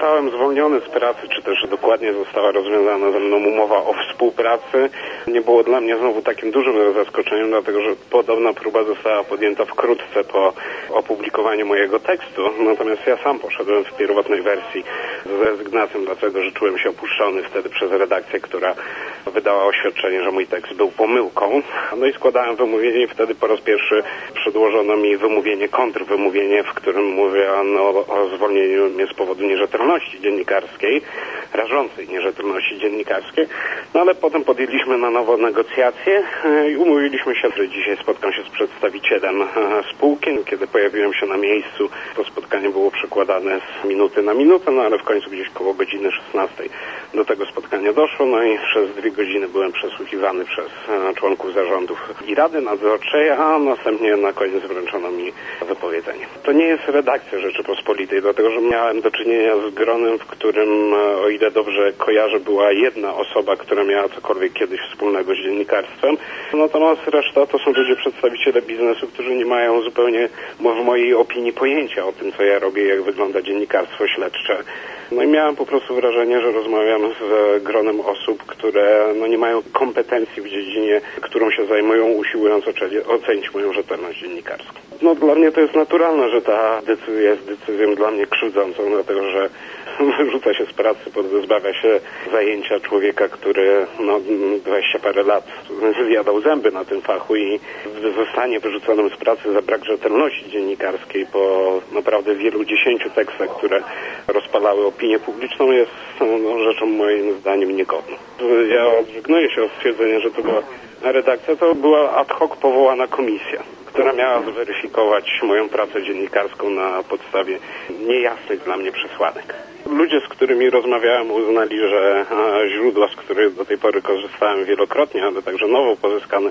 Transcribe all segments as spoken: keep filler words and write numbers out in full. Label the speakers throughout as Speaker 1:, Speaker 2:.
Speaker 1: zostałem zwolniony z pracy, czy też dokładnie została rozwiązana ze mną umowa o współpracy, nie było dla mnie znowu takim dużym zaskoczeniem, dlatego że podobna próba została podjęta wkrótce po opublikowaniu mojego tekstu. Natomiast ja sam poszedłem w pierwotnej wersji z rezygnacją, dlatego że czułem się opuszczony wtedy przez redakcję, która wydała oświadczenie, że mój tekst był pomyłką. No i składałem wymówienie i wtedy po raz pierwszy przedłożono mi wymówienie, kontrwymówienie, w którym mówiono o zwolnieniu mnie z powodu nierzetelności dziennikarskiej, rażącej nierzetelności dziennikarskiej. No ale potem podjęliśmy na nowo negocjacje i umówiliśmy się, że dzisiaj spotkam się z przedstawicielem spółki. Kiedy pojawiłem się na miejscu, to spotkanie było przekładane z minuty na minutę, no ale w końcu gdzieś koło godziny szesnastej do tego spotkania doszło, no i przez dwie godziny byłem przesłuchiwany przez członków zarządów i Rady Nadzorczej, a następnie na koniec wręczono mi wypowiedzenie. To nie jest redakcja Rzeczypospolitej, dlatego że miałem do czynienia z gronem, w którym, o ile dobrze kojarzę, była jedna osoba, która miała cokolwiek kiedyś wspólnego z dziennikarstwem, natomiast reszta to są ludzie, przedstawiciele biznesu, którzy nie mają zupełnie, w mojej opinii, pojęcia o tym, co ja robię, jak wygląda dziennikarstwo śledcze. No i miałem po prostu wrażenie, że rozmawiam z gronem osób, które no, nie mają kompetencji w dziedzinie, którą się zajmują, usiłując ocenić moją rzetelność dziennikarską. No dla mnie to jest naturalne, że ta decyzja jest decyzją dla mnie krzywdzącą, dlatego że wyrzuca się z pracy, pozbawia się zajęcia człowieka, który no dwadzieścia parę lat zjadał zęby na tym fachu i zostanie wyrzuconym z pracy za brak rzetelności dziennikarskiej po naprawdę wielu dziesięciu tekstach, które rozpalały opinię publiczną, jest no, rzeczą moim zdaniem niegodną. Ja odżegnuję się od stwierdzenia, że to była redakcja, to była ad hoc powołana komisja, która miała zweryfikować moją pracę dziennikarską na podstawie niejasnych dla mnie przesłanek. Ludzie, z którymi rozmawiałem, uznali, że e, źródła, z których do tej pory korzystałem wielokrotnie, ale także nowo pozyskane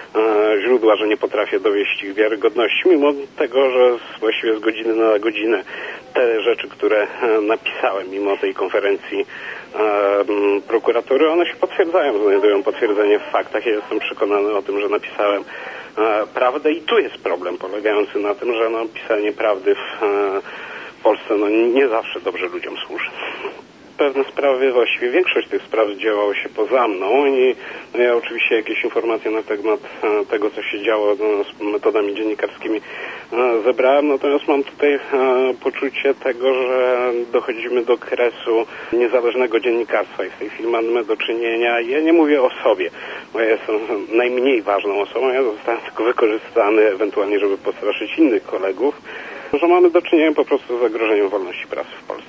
Speaker 1: e, źródła, że nie potrafię dowieść ich wiarygodności, mimo tego, że z, właściwie z godziny na godzinę te rzeczy, które e, napisałem mimo tej konferencji e, m, prokuratury, one się potwierdzają, znajdują potwierdzenie w faktach. Ja jestem przekonany o tym, że napisałem e, prawdę i tu jest problem polegający na tym, że no, pisanie prawdy w e, w Polsce no, nie zawsze dobrze ludziom służy. Pewne sprawy, właściwie większość tych spraw działało się poza mną i no, ja oczywiście jakieś informacje na temat e, tego, co się działo no, z metodami dziennikarskimi e, zebrałem, natomiast mam tutaj e, poczucie tego, że dochodzimy do kresu niezależnego dziennikarstwa i w tej chwili mamy do czynienia, ja nie mówię o sobie, bo ja jestem najmniej ważną osobą, ja zostałem tylko wykorzystany ewentualnie, żeby postraszyć innych kolegów, że mamy do czynienia po prostu z zagrożeniem wolności prasy w Polsce.